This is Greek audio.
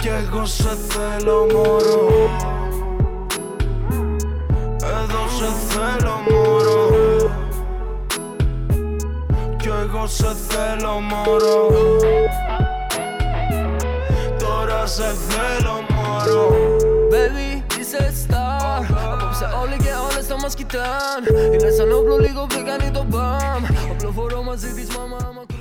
Κι εγώ σε θέλω μωρό, εδώ σε θέλω μωρό. Κι εγώ σε θέλω μωρό, τώρα σε θέλω μωρό. Baby, είσαι star. Απόψε όλοι και όλες θα μας κοιτάν. Είναι σαν όπλο λίγο πριν κάνει το μπαμ. Απλοφορώ μαζί της μάμα.